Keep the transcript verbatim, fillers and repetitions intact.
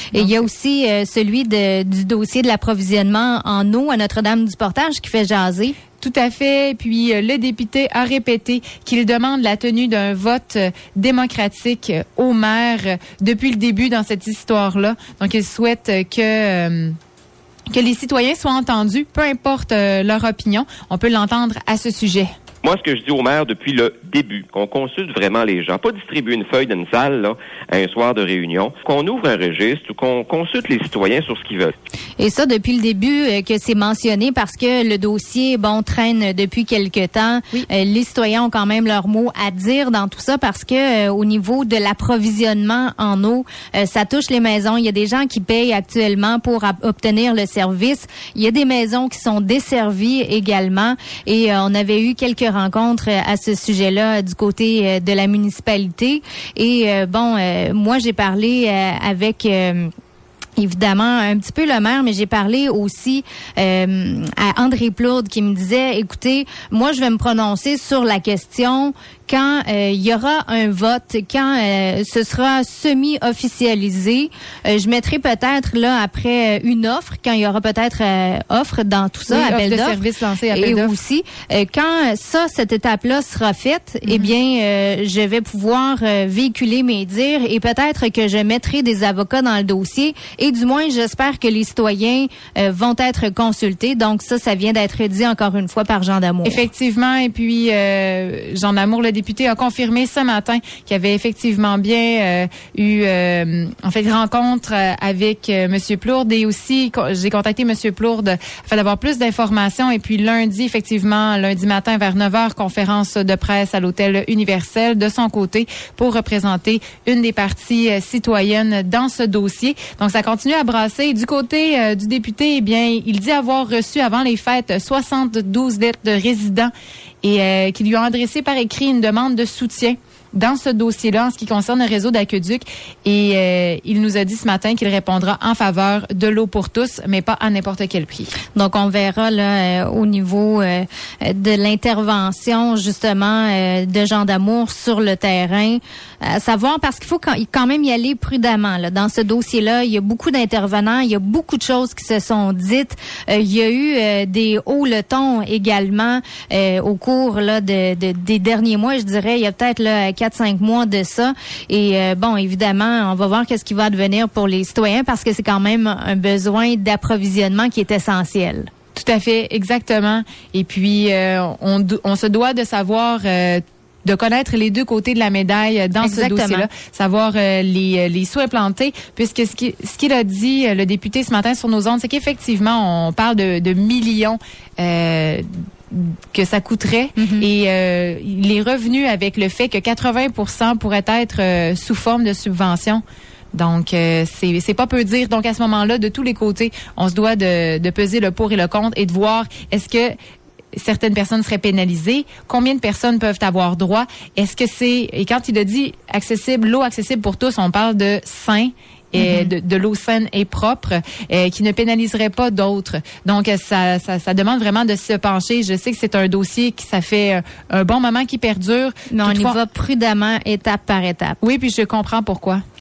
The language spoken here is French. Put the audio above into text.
Et il y a aussi euh, celui de, du dossier de l'approvisionnement en eau à Notre-Dame-du-Portage qui fait jaser. Tout à fait. Puis euh, le député a répété qu'il demande la tenue d'un vote euh, démocratique euh, au maire euh, depuis le début dans cette histoire-là. Donc, il souhaite euh, que... Euh, que les citoyens soient entendus, peu importe euh, leur opinion. On peut l'entendre à ce sujet. Moi, ce que je dis au maire depuis le début, qu'on consulte vraiment les gens, pas distribuer une feuille dans une salle là, à un soir de réunion, qu'on ouvre un registre ou qu'on consulte les citoyens sur ce qu'ils veulent. Et ça, depuis le début, euh, que c'est mentionné parce que le dossier, bon, traîne depuis quelque temps. Oui. Euh, les citoyens ont quand même leur mot à dire dans tout ça parce que euh, au niveau de l'approvisionnement en eau, euh, ça touche les maisons. Il y a des gens qui payent actuellement pour a- obtenir le service. Il y a des maisons qui sont desservies également. Et euh, on avait eu quelques rencontres à ce sujet-là du côté de la municipalité. Et euh, bon, euh, moi, j'ai parlé euh, avec... Euh, évidemment, un petit peu le maire, mais j'ai parlé aussi euh, à André Plourde qui me disait, écoutez, moi, je vais me prononcer sur la question quand euh, il y aura un vote, quand euh, ce sera semi-officialisé. Euh, je mettrai peut-être là après une offre, quand il y aura peut-être euh, offre dans tout ça, oui, appel offre de d'offres. service lancé, appel et d'offres. aussi, euh, quand ça, cette étape-là sera faite, mm-hmm. eh bien, euh, je vais pouvoir euh, véhiculer mes dires et peut-être que je mettrai des avocats dans le dossier. Et du moins, j'espère que les citoyens euh, vont être consultés. Donc ça, ça vient d'être dit encore une fois par Jean Damour. Effectivement. Et puis, euh, Jean Damour, le député, a confirmé ce matin qu'il avait effectivement bien euh, eu, euh, en fait, rencontre euh, avec euh, M. Plourde. Et aussi, co- j'ai contacté M. Plourde afin d'avoir plus d'informations. Et puis lundi, effectivement, lundi matin vers neuf heures, conférence de presse à l'Hôtel Universel de son côté pour représenter une des parties euh, citoyennes dans ce dossier. Donc, ça continue à brasser. Du côté euh, du député, eh bien, il dit avoir reçu avant les fêtes soixante-douze lettres de résidents et euh, qui lui ont adressé par écrit une demande de soutien dans ce dossier-là en ce qui concerne le réseau d'aqueduc. Et euh, il nous a dit ce matin qu'il répondra en faveur de l'eau pour tous, mais pas à n'importe quel prix. Donc, on verra là euh, au niveau euh, de l'intervention justement euh, de Jean Damour sur le terrain. À savoir, parce qu'il faut quand, quand même y aller prudemment. Là. Dans ce dossier-là, il y a beaucoup d'intervenants, il y a beaucoup de choses qui se sont dites. Euh, il y a eu euh, des hauts le ton également euh, au cours là de, de des derniers mois. Je dirais, il y a peut-être là quatre cinq mois de ça. Et euh, bon, évidemment, on va voir qu'est-ce qui va advenir pour les citoyens parce que c'est quand même un besoin d'approvisionnement qui est essentiel. Tout à fait, exactement. Et puis, euh, on, on se doit de savoir... Euh, de connaître les deux côtés de la médaille dans Exactement. ce dossier-là, savoir euh, les, les sous implantés, puisque ce qu'il ce qu'il a dit, euh, le député ce matin sur nos ondes, c'est qu'effectivement, on parle de, de millions euh, que ça coûterait mm-hmm. et euh, les revenus avec le fait que quatre-vingts pour cent pourraient être euh, sous forme de subvention. Donc, euh, c'est, c'est pas peu dire. Donc, à ce moment-là, de tous les côtés, on se doit de, de peser le pour et le contre et de voir est-ce que certaines personnes seraient pénalisées, combien de personnes peuvent avoir droit, est-ce que c'est, et quand il a dit accessible, l'eau accessible pour tous, on parle de sain, et mm-hmm. de, de l'eau saine et propre, euh, qui ne pénaliserait pas d'autres. Donc, ça, ça, ça demande vraiment de se pencher. Je sais que c'est un dossier qui, ça fait un bon moment qui perdure. Mais on y va prudemment, étape par étape. Oui, puis je comprends pourquoi.